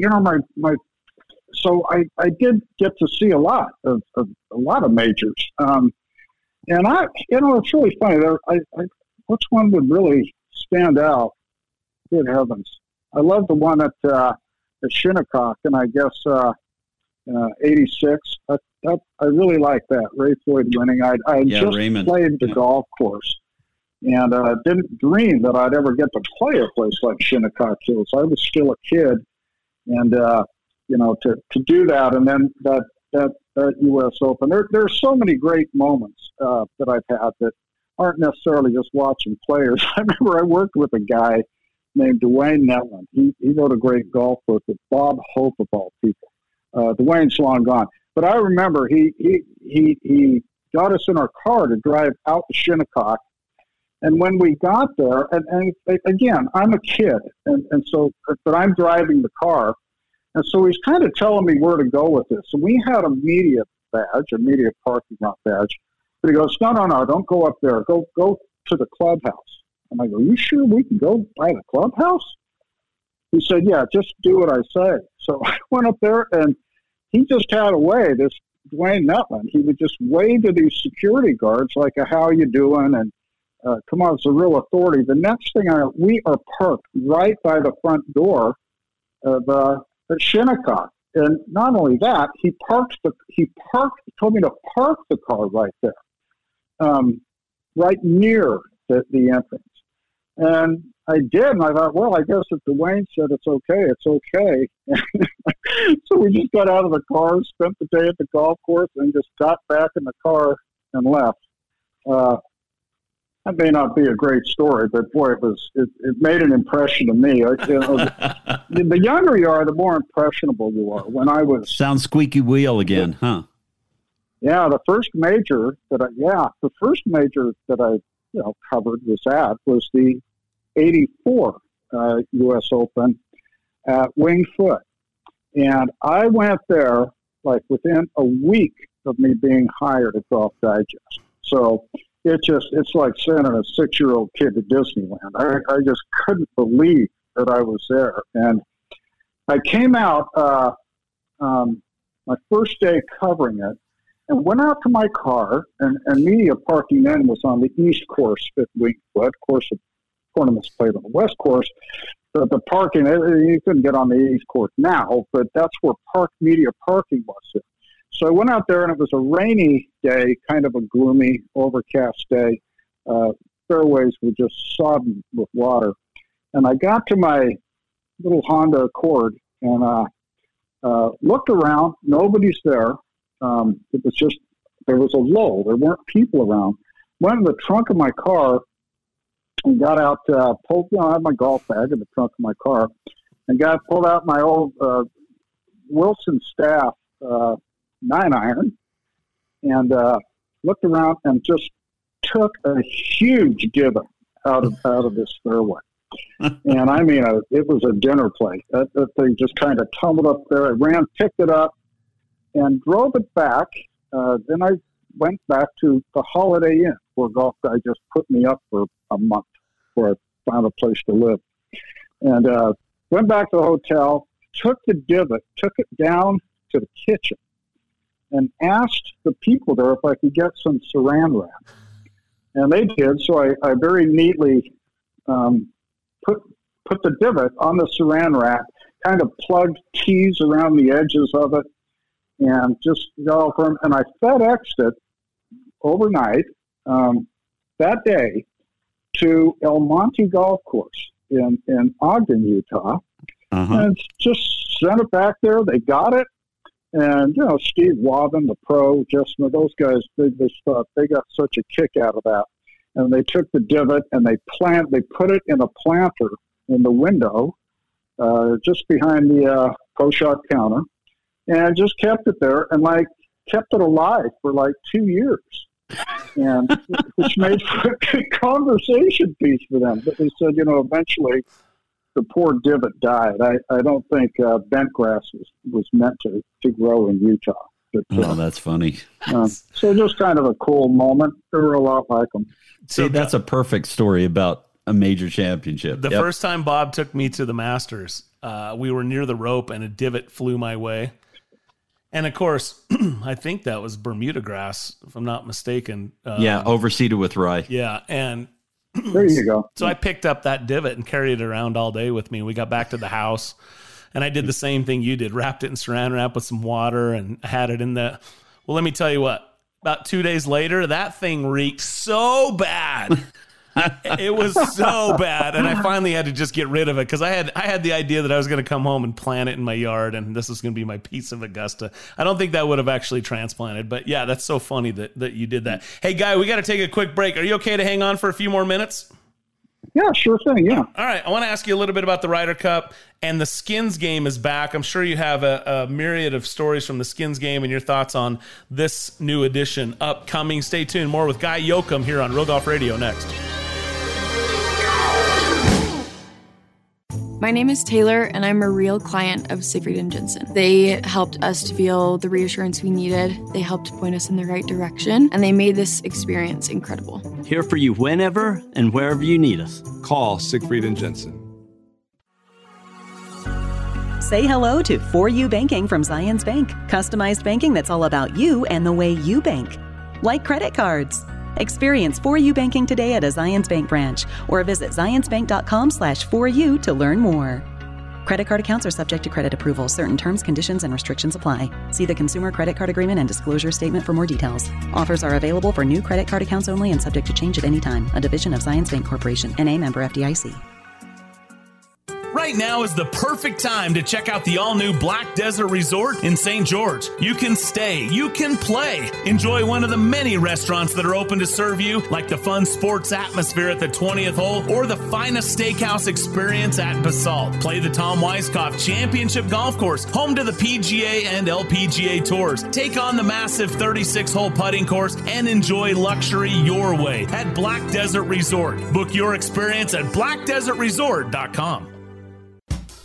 S14: did get to see a lot of majors. And it's really funny. Which one would really stand out? Good heavens. I love the one at Shinnecock, and I guess 86. I really like that. Ray Floyd winning. I just
S4: Raymond.
S14: Played the golf course, and didn't dream that I'd ever get to play a place like Shinnecock Hills. I was still a kid, and to do that, and then that U.S. Open. There's so many great moments that I've had that aren't necessarily just watching players. I remember I worked with a guy named Dwayne Netland. He wrote a great golf book with Bob Hope of all people. Dwayne's long gone. But I remember he got us in our car to drive out to Shinnecock. And when we got there, and again, I'm a kid, but I'm driving the car. And so he's kind of telling me where to go with this. And we had a media badge, a media parking lot badge. But he goes, no, don't go up there. Go to the clubhouse. And I go, you sure we can go by the clubhouse? He said, yeah, just do what I say. So I went up there, and he just had a way, this Dwayne Netland. He would just wave to these security guards like, how you doing? And come on, it's a real authority. The next thing we are parked right by the front door of Shinnecock. And not only that, he told me to park the car right there, right near the entrance. And I did, and I thought, well, I guess if Dwayne said it's okay, it's okay. So we just got out of the car, spent the day at the golf course, and just got back in the car and left. That may not be a great story, but boy, it made an impression on me. The younger you are, the more impressionable you are. When I was
S4: sounds squeaky wheel again, huh?
S14: Yeah, the first major that I covered was the 84 U.S. Open at Winged Foot. And I went there like within a week of me being hired at Golf Digest. So it's like sending a 6-year-old kid to Disneyland. I just couldn't believe that I was there. And I came out my first day covering it, and went out to my car, and media parking then was on the East Course at Wingfoot. Of course, the tournaments played on the West Course, but the parking, you couldn't get on the East Course now, but that's where media parking was. So I went out there, and it was a rainy day, kind of a gloomy, overcast day. Fairways were just sodden with water. And I got to my little Honda Accord and looked around. Nobody's there. It was just, there was a lull. There weren't people around. Went in the trunk of my car and got out, pulled, I had my golf bag in the trunk of my car, and pulled out my old Wilson Staff 9-iron and looked around and just took a huge divot out of this fairway. And I mean, it was a dinner plate. That thing just kind of tumbled up there. I ran, picked it up, and drove it back. Then I went back to the Holiday Inn, where Golf Guy just put me up for a month before I found a place to live. And went back to the hotel, took the divot, took it down to the kitchen, and asked the people there if I could get some saran wrap. And they did, so I very neatly put the divot on the saran wrap, kind of plugged keys around the edges of it, and just got from. And I FedExed it overnight that day to El Monte Golf Course in Ogden, Utah, and just sent it back there. They got it, and Steve Wabin, the pro, those guys, they got such a kick out of that. And they took the divot and they put it in a planter in the window, just behind the pro shot counter, and just kept it there and kept it alive for 2 years, and which made for a good conversation piece for them. But they said, eventually the poor divot died. I don't think bent grass was meant to grow in Utah. But,
S4: that's funny.
S14: So just kind of a cool moment. They were a lot like them.
S4: See, that's a perfect story about a major championship.
S3: The first time Bob took me to the Masters, we were near the rope and a divot flew my way. And of course, I think that was Bermuda grass, if I'm not mistaken.
S4: Overseeded with rye.
S3: Yeah, and
S14: there you go.
S3: So I picked up that divot and carried it around all day with me. We got back to the house, and I did the same thing you did. Wrapped it in saran wrap with some water and had it in the... Well, let me tell you what. About 2 days later, that thing reeked so bad. It was so bad, and I finally had to just get rid of it because I had the idea that I was going to come home and plant it in my yard, and this was going to be my piece of Augusta. I don't think that would have actually transplanted, but yeah, that's so funny that you did that. Hey, Guy, we got to take a quick break. Are you okay to hang on for a few more minutes?
S14: Yeah, sure thing, yeah.
S3: All right, I want to ask you a little bit about the Ryder Cup, and the Skins game is back. I'm sure you have a myriad of stories from the Skins game and your thoughts on this new edition upcoming. Stay tuned. More with Guy Yoakum here on Real Golf Radio next.
S11: My name is Taylor, and I'm a real client of Siegfried & Jensen. They helped us to feel the reassurance we needed. They helped point us in the right direction, and they made this experience incredible.
S12: Here for you whenever and wherever you need us. Call Siegfried & Jensen.
S8: Say hello to For You Banking from Zions Bank. Customized banking that's all about you and the way you bank. Like credit cards. Experience For You Banking today at a Zions Bank branch or visit zionsbank.com/4u to learn more. Credit card accounts are subject to credit approval. Certain terms, conditions, and restrictions apply. See the Consumer Credit Card Agreement and Disclosure Statement for more details. Offers are available for new credit card accounts only and subject to change at any time. A division of Zions Bank Corporation. N.A. member FDIC.
S3: Right now is the perfect time to check out the all-new Black Desert Resort in St. George. You can stay, you can play, enjoy one of the many restaurants that are open to serve you, like the fun sports atmosphere at the 20th hole or the finest steakhouse experience at Basalt. Play the Tom Weiskopf Championship Golf Course, home to the PGA and LPGA Tours. Take on the massive 36-hole putting course and enjoy luxury your way at Black Desert Resort. Book your experience at blackdesertresort.com.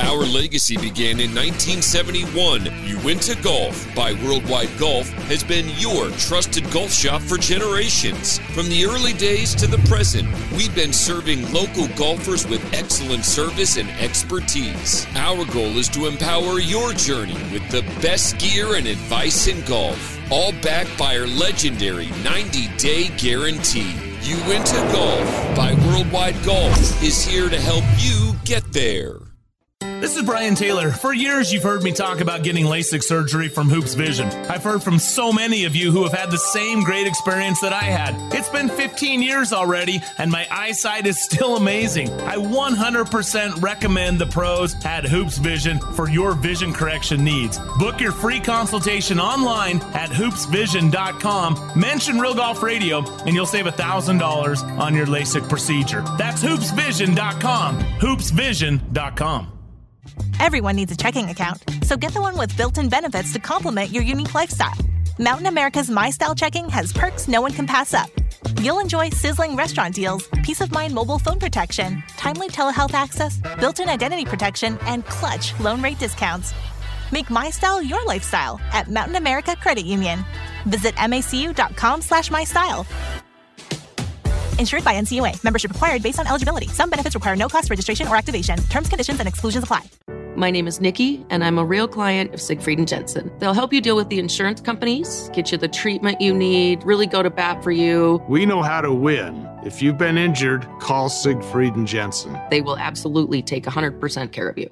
S13: Our legacy began in 1971. Uinta Golf by Worldwide Golf has been your trusted golf shop for generations. From the early days to the present, we've been serving local golfers with excellent service and expertise. Our goal is to empower your journey with the best gear and advice in golf, all backed by our legendary 90-day guarantee. Uinta Golf by Worldwide Golf is here to help you get there.
S3: This is Brian Taylor. For years, you've heard me talk about getting LASIK surgery from Hoops Vision. I've heard from so many of you who have had the same great experience that I had. It's been 15 years already, and my eyesight is still amazing. I 100% recommend the pros at Hoops Vision for your vision correction needs. Book your free consultation online at hoopsvision.com. Mention Real Golf Radio, and you'll save $1,000 on your LASIK procedure. That's hoopsvision.com. hoopsvision.com.
S6: Everyone needs a checking account, so get the one with built-in benefits to complement your unique lifestyle. Mountain America's My Style Checking has perks no one can pass up. You'll enjoy sizzling restaurant deals, peace of mind mobile phone protection, timely telehealth access, built-in identity protection, and clutch loan rate discounts. Make My Style your lifestyle at Mountain America Credit Union. Visit macu.com/mystyle. Insured by NCUA. Membership required based on eligibility. Some benefits require no cost registration or activation. Terms, conditions, and exclusions apply.
S9: My name is Nikki, and I'm a real client of Siegfried & Jensen. They'll help you deal with the insurance companies, get you the treatment you need, really go to bat for you.
S10: We know how to win. If you've been injured, call Siegfried & Jensen.
S9: They will absolutely take 100% care of you.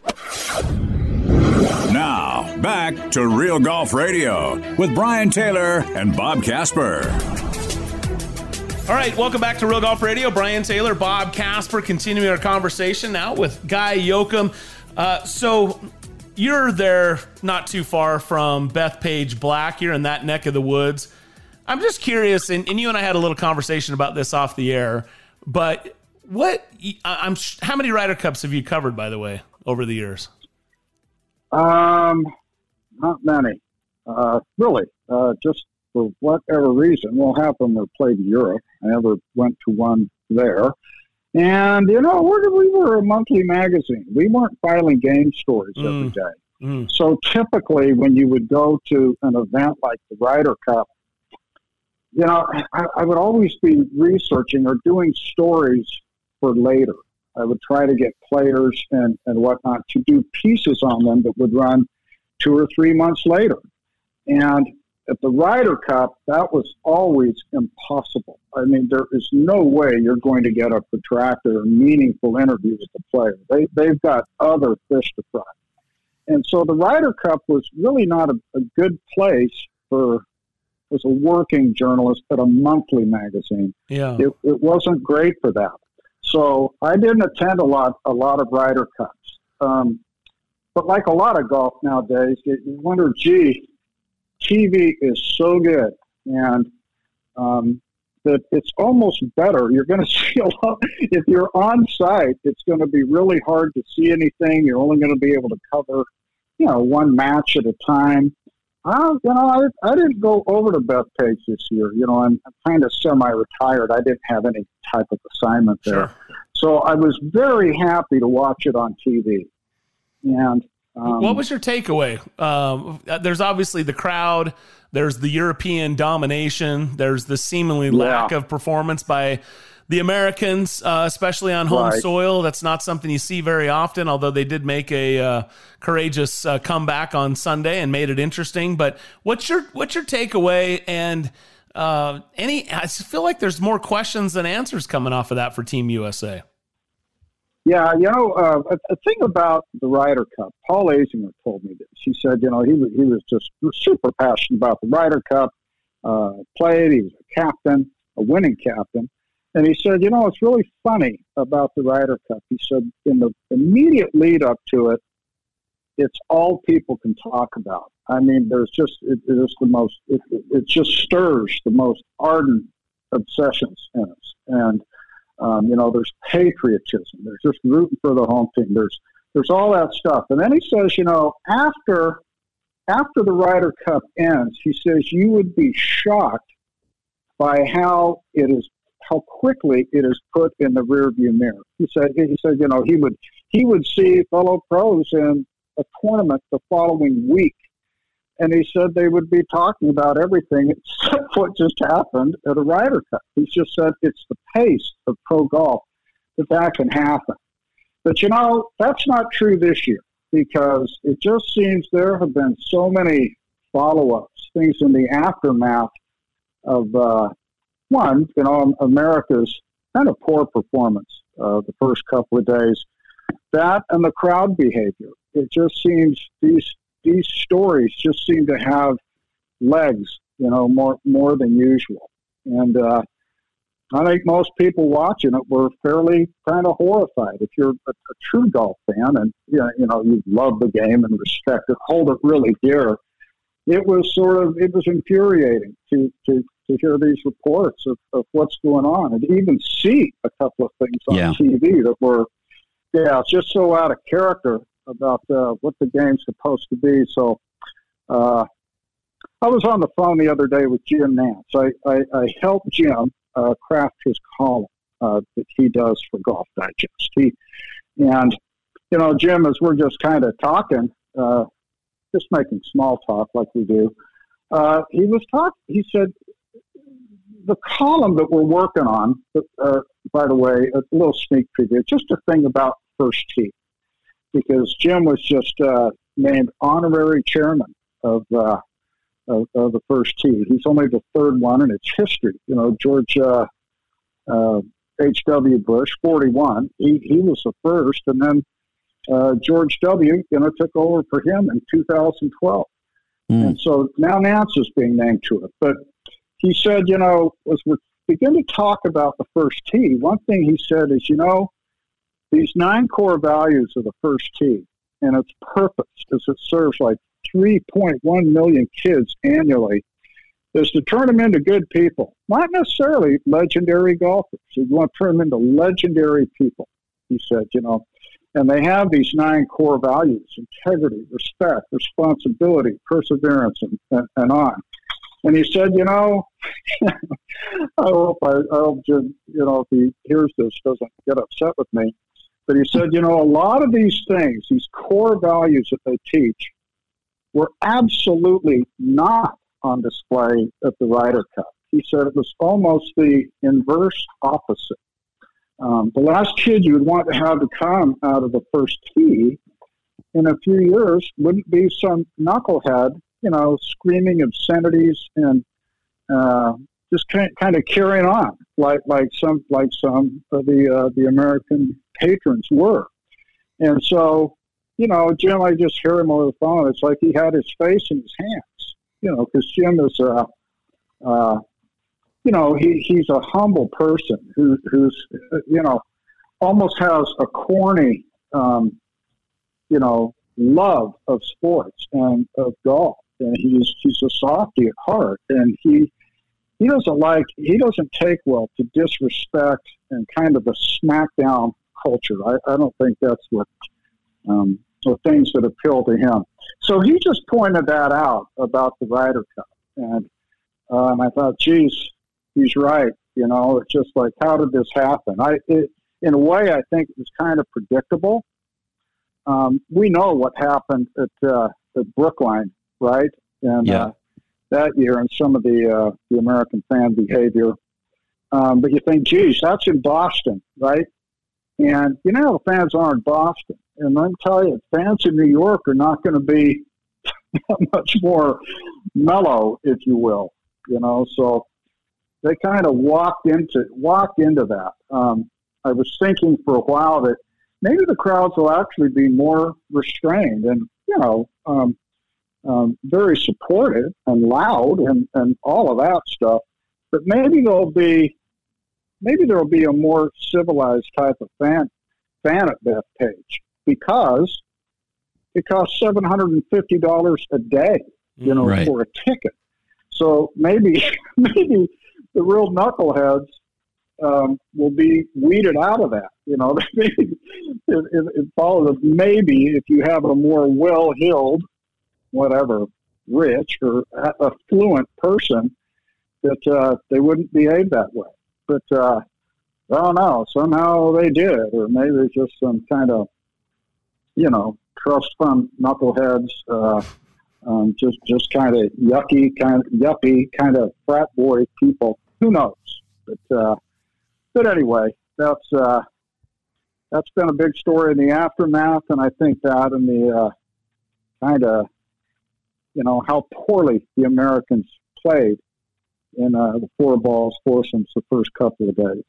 S2: Now, back to Real Golf Radio with Brian Taylor and Bob Casper.
S3: All right, welcome back to Real Golf Radio. Brian Taylor, Bob Casper, continuing our conversation now with Guy Yoakum. So you're there not too far from Bethpage Black. You're in that neck of the woods. I'm just curious, and you and I had a little conversation about this off the air, but how many Ryder Cups have you covered, by the way, over the years?
S14: Not many. Really. Just for whatever reason, we'll have them played in Europe. I never went to one there. And, we were a monthly magazine. We weren't filing game stories every day. So typically when you would go to an event like the Ryder Cup, I would always be researching or doing stories for later. I would try to get players and whatnot to do pieces on them that would run 2 or 3 months later. And at the Ryder Cup, that was always impossible. I mean, there is no way you're going to get a protracted or meaningful interview with the player. They've got other fish to fry. And so the Ryder Cup was really not a good place as a working journalist at a monthly magazine.
S3: Yeah.
S14: It wasn't great for that. So I didn't attend a lot of Ryder Cups. But like a lot of golf nowadays, you wonder, gee, TV is so good, and that it's almost better. You're going to see a lot. If you're on site, it's going to be really hard to see anything. You're only going to be able to cover, one match at a time. I didn't go over to Bethpage this year. I'm kind of semi-retired. I didn't have any type of assignment there.
S3: Sure.
S14: So I was very happy to watch it on TV. And
S3: what was your takeaway? There's obviously the crowd. There's the European domination. There's the seemingly lack of performance by the Americans, especially on home soil. That's not something you see very often, although they did make a courageous comeback on Sunday and made it interesting. But what's your takeaway? And I feel like there's more questions than answers coming off of that for Team USA.
S14: Yeah, a thing about the Ryder Cup, Paul Azinger told me this. He said, he was just super passionate about the Ryder Cup, played, he was a captain, a winning captain. And he said, it's really funny about the Ryder Cup. He said, in the immediate lead up to it, it's all people can talk about. I mean, it just stirs the most ardent obsessions in us. And, there's patriotism. There's just rooting for the home team. There's all that stuff. And then he says, after the Ryder Cup ends, he says you would be shocked by how quickly it is put in the rearview mirror. He said, he he would see fellow pros in a tournament the following week. And he said they would be talking about everything except what just happened at a Ryder Cup. He just said it's the pace of pro golf that can happen. But, that's not true this year, because it just seems there have been so many follow-ups, things in the aftermath of, America's kind of poor performance the first couple of days. That and the crowd behavior. It just seems these stories just seem to have legs, more tthan usual. And I think most people watching it were fairly kind of horrified. If you're a true golf fan and you love the game and respect it, hold it really dear, it was infuriating to hear these reports of what's going on, and even see a couple of things on TV that were just so out of character about what the game's supposed to be. So I was on the phone the other day with Jim Nantz. I helped Jim craft his column that he does for Golf Digest. Jim, as we're just kind of talking, just making small talk like we do, he said, the column that we're working on, by the way, a little sneak preview, just a thing about First Tee, because Jim was just named honorary chairman of the First Tee. He's only the third one in its history. George H.W. Bush, 41, he was the first, and then George W. took over for him in 2012. And so now Nantz is being named to it. But he said, as we begin to talk about the First Tee, one thing he said is, these 9 core values of the First Tee and its purpose, as it serves like 3.1 million kids annually, is to turn them into good people, not necessarily legendary golfers. You want to turn them into legendary people, he said, and they have these 9 core values: integrity, respect, responsibility, perseverance, and on. And he said, I hope Jim, if he hears this, doesn't get upset with me. But he said, a lot of these things, these core values that they teach, were absolutely not on display at the Ryder Cup. He said it was almost the inverse opposite. The last kid you would want to have to come out of the First Tee in a few years wouldn't be some knucklehead, screaming obscenities and just kind of carrying on like some of the American patrons were. And so, Jim, I just hear him over the phone. It's like he had his face in his hands, because Jim is he's a humble person who's almost has a corny, love of sports and of golf. And he's a softy at heart, and he doesn't take well to disrespect and kind of a smackdown culture. I don't think that's what the things that appeal to him. So he just pointed that out about the Ryder Cup, and I thought, geez, he's right. It's just like, how did this happen? In a way, I think it was kind of predictable. We know what happened at Brookline, right? And that year, and some of the American fan behavior. But you think, geez, that's in Boston, right? And the fans are in Boston. And let me tell you, fans in New York are not going to be much more mellow, if you will. So they kind of walked into that. I was thinking for a while that maybe the crowds will actually be more restrained and, very supportive and loud and all of that stuff. But maybe there'll be a more civilized type of fan at Bethpage, because it costs $750 a day,
S4: right,
S14: for a ticket. So maybe the real knuckleheads will be weeded out of that. It follows. Maybe if you have a more well-heeled, whatever, rich or affluent person, that they wouldn't behave that way. But I don't know. Somehow they did, or maybe it's just some kind of trust fund knuckleheads, just kind of yuppie kind of frat boy people. Who knows? But anyway, that's been a big story in the aftermath, and I think that and the kind of, how poorly the Americans played in the four balls foursomes the first couple of days.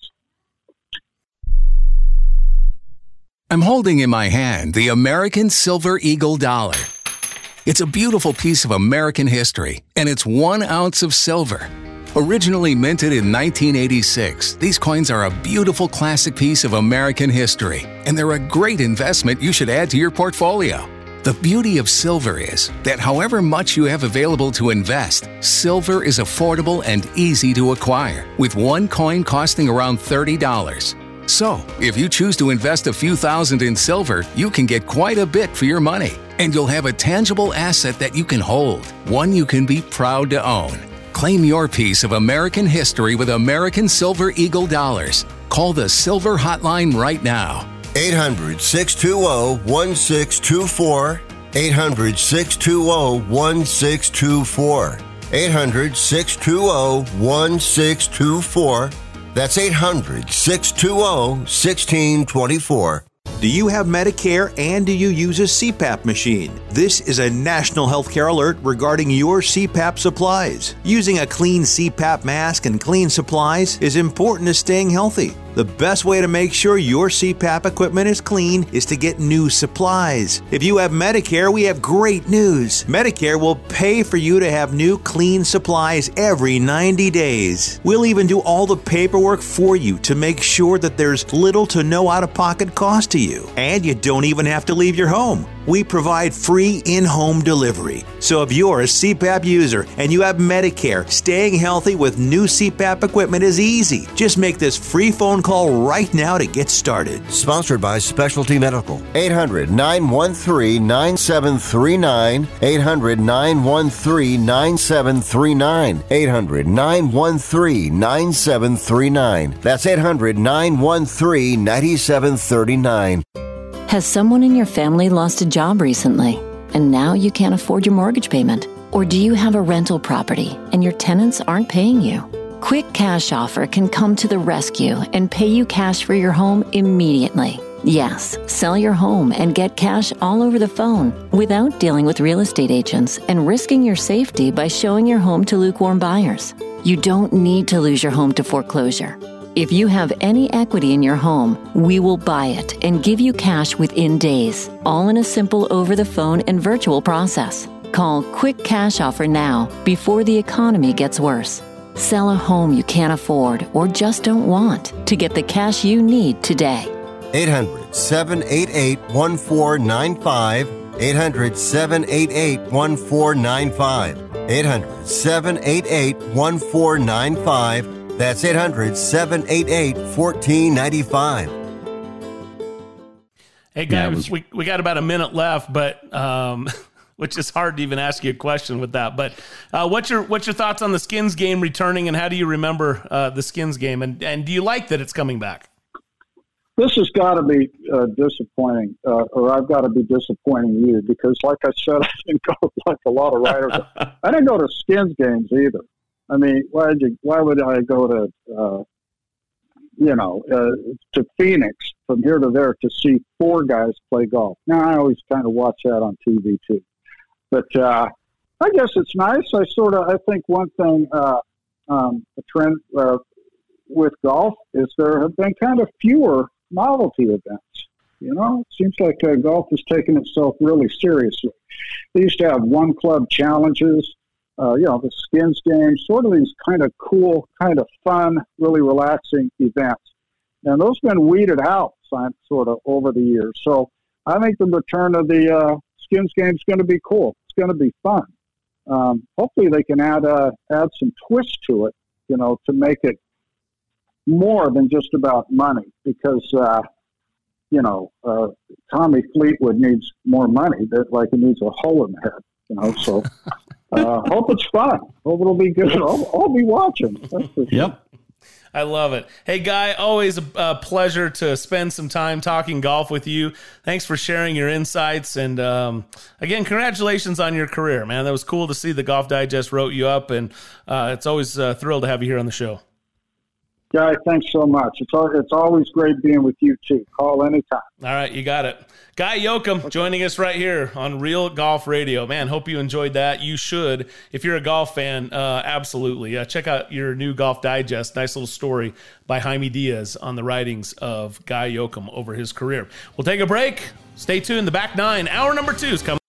S15: I'm holding in my hand the American Silver Eagle dollar. It's a beautiful piece of American history, and it's 1 ounce of silver. Originally minted in 1986, these coins are a beautiful classic piece of American history, and they're a great investment you should add to your portfolio. The beauty of silver is that however much you have available to invest, silver is affordable and easy to acquire, with one coin costing around $30. So, if you choose to invest a few thousand in silver, you can get quite a bit for your money, and you'll have a tangible asset that you can hold, one you can be proud to own. Claim your piece of American history with American Silver Eagle dollars. Call the Silver Hotline right now.
S16: 800-620-1624. 800-620-1624. 800-620-1624. That's 800-620-1624.
S17: Do you have Medicare and do you use a CPAP machine? This is a national healthcare alert regarding your CPAP supplies. Using a clean CPAP mask and clean supplies is important to staying healthy. The best way to make sure your CPAP equipment is clean is to get new supplies. If you have Medicare, we have great news. Medicare will pay for you to have new clean supplies every 90 days. We'll even do all the paperwork for you to make sure that there's little to no out-of-pocket cost to you. And you don't even have to leave your home. We provide free in-home delivery. So if you're a CPAP user and you have Medicare, staying healthy with new CPAP equipment is easy. Just make this free phone call right now to get started.
S16: Sponsored by Specialty Medical. 800-913-9739. 800-913-9739. 800-913-9739. That's 800-913-9739.
S18: Has someone in your family lost a job recently, and now you can't afford your mortgage payment? Or do you have a rental property and your tenants aren't paying you? Quick Cash Offer can come to the rescue and pay you cash for your home immediately. Yes, sell your home and get cash all over the phone without dealing with real estate agents and risking your safety by showing your home to lukewarm buyers. You don't need to lose your home to foreclosure. If you have any equity in your home, we will buy it and give you cash within days, all in a simple over-the-phone and virtual process. Call Quick Cash Offer now before the economy gets worse. Sell a home you can't afford or just don't want to get the cash you need today.
S16: 800-788-1495. 800-788-1495. 800-788-1495. That's 800-788-1495.
S3: Hey, guys, we got about a minute left, but which is hard to even ask you a question with that. But what's your thoughts on the Skins game returning, and how do you remember the Skins game? And do you like that it's coming back?
S14: This has got to be disappointing, or I've got to be disappointing you, because like I said, I didn't go like a lot of writers. I didn't go to Skins games either. I mean, why would I go to, to Phoenix from here to there to see four guys play golf? Now, I always kind of watch that on TV too. But I guess it's nice. I think one thing, a trend with golf is there have been kind of fewer novelty events. It seems like golf has taken itself really seriously. They used to have one club challenges. The Skins games, sort of these kind of cool, kind of fun, really relaxing events. And those have been weeded out sort of over the years. So I think the return of the Skins game is going to be cool. It's going to be fun. Hopefully they can add some twist to it, to make it more than just about money, because, Tommy Fleetwood needs more money. Like he needs a hole in the head, so... hope it's fun. Hope it'll be good. I'll be watching. That's for sure.
S4: Yep.
S3: I love it. Hey, Guy, always a pleasure to spend some time talking golf with you. Thanks for sharing your insights. And again, congratulations on your career, man. That was cool to see the Golf Digest wrote you up, and it's always thrilled to have you here on the show.
S14: Guy, thanks so much. It's always great being with you, too. Call anytime.
S3: All right, you got it. Guy Yoakum joining us right here on Real Golf Radio. Man, hope you enjoyed that. You should. If you're a golf fan, absolutely. Check out your new Golf Digest. Nice little story by Jaime Diaz on the writings of Guy Yoakum over his career. We'll take a break. Stay tuned. The back nine, hour number 2 is coming.